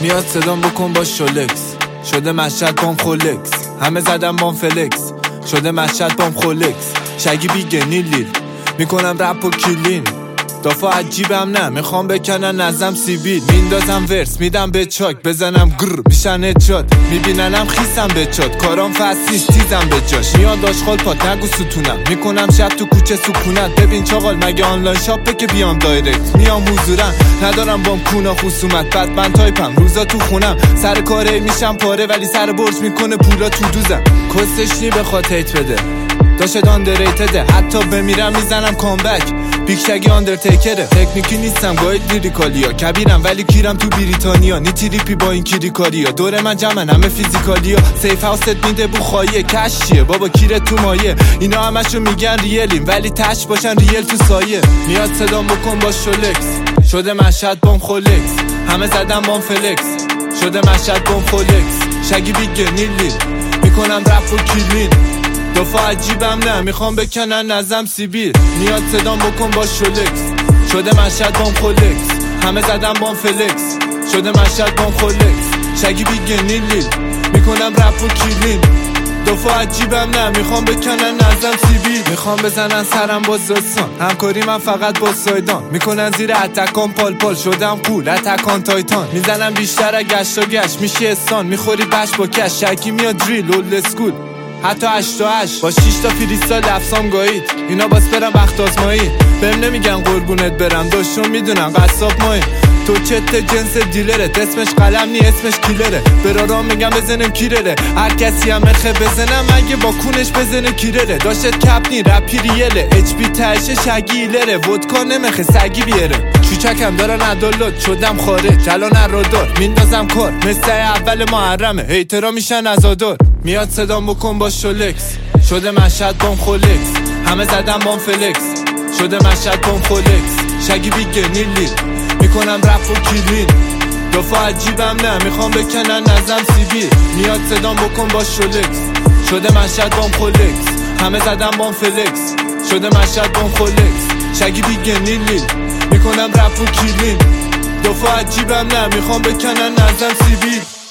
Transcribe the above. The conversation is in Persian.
میاد صدام بکن با شولکس، شده مشهد بام خولکس، همه زدم بام فلکس، شده مشهد بام خولکس، شگی بیگه نیلیل میکنم رپ و کلین، دافا عجیبم نه میخوام بکنن نظم سیبیل، میندازم ورس میدم به چاک بزنم گر میشن اجاد، میبیننم خیسم به چاد، کارام فسیست تیزم به جاش، میاد آشغال پات نگو ستونم، میکنم شب تو کوچه سکونت، ببین چاقال مگه آنلاین شاپه که بیام دایرکت، میام حضورم ندارم بام کونا خصومت، بعد من تایپم روزا تو خونم، سر کاره میشم پاره ولی سر برج میکنه پولا تو دوزم، کستش نی بخواد هیت بده داشت آندرریتده، حتی بمیرم میزنم کامبک، بیگ شگی آندرتیکره، تکنیکی نیستم گاید لیریکالیا، کبیرم ولی کیرم تو بریتانیا، نی تریپی با این کیریکاریا، دور من جمعن همه فیزیکالیا، سیف هاوست میده بوخاییه، کش چیه بابا کیره تو مایه، اینا همشو میگن ریلیم ولی تش باشن ریل تو سایه، میاد صدام بکن با شولکس، شده مشهد بام خولکس، همه زدم بام فلکس، شده مشهد بام خولکس، شگی بیگه نیلیل میکنم رپ و کلین، دافا عجیبم نه میخوام بکنن نظم سیبیل، میاد صدام بکن با شولکس، شده مشهد بام خولکس، همه زدم بام فلکس، شده مشهد بام خولکس، شگی بیگه نیلیل میکنم رپ و کلین، دافا عجیبم نه میخوام بکنن نظم سیبیل، میخوام بزنن سرم با زستان، همکاری من فقط با سایدان، میکنن زیر اتکان پال پال، شدم قول اتکان تایتان، میزنم بیشتر از گشت و گشت میشه استان، میخوری بش با کش، شکی میاد دریل اولد اسکول حتی 8 تا 8 با 6 تا فریستایل لفظام گایید، اینا باس برم وقت آزمایی، بهم نمیگن قربونت برم داشتون میدونن قصاب مایی، تو چت جنس دیلره، اسمش قلم نی اسمش کیلره، برارا میگم بزنم کیرره، هر کسی هم مخه بزنم اگه با کونش بزنه کیرره، داشت کپ نی رپی ریله، اچ پی تشه شگیلره، ودکا نمخه سگی بیاره، چوچکم دارن عدالت شدم خارج الان رادار، میندازم کار مثل اول محرمه، هیترا میشن عزادار، میاد صدام بکن با شولکس، شده مشهد بام خولکس، همه زدم بام فلکس، شده مشهد بام خولکس، شگی بیگه نیلیل میکنم رپ و کلین، دافا عجیبم نه میخوام بکنن نظم سیبیل، میاد صدام بکن با شولکس، شده مشهد بام خولکس، همه زدم بام فلکس، شده مشهد بام خولکس، شگی بیگه نیلیل میکنم رپ و کلین، دافا عجیبم نه میخوام بکنن نظم سیبیل.